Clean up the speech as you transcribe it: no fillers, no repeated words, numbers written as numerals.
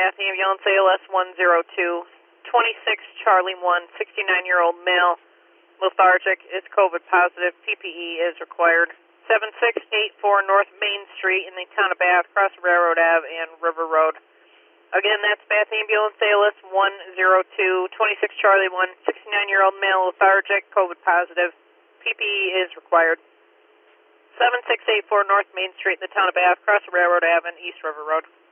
Bath Ambulance, ALS 102, 26 Charlie 1, 69-year-old male, lethargic, is COVID positive, PPE is required. 7684 North Main Street in the town of Bath, across Railroad Ave and River Road. Again, that's Bath Ambulance, ALS 102, 26 Charlie 1, 69-year-old male, lethargic, COVID positive, PPE is required. 7684 North Main Street in the town of Bath, across Railroad Ave and East River Road.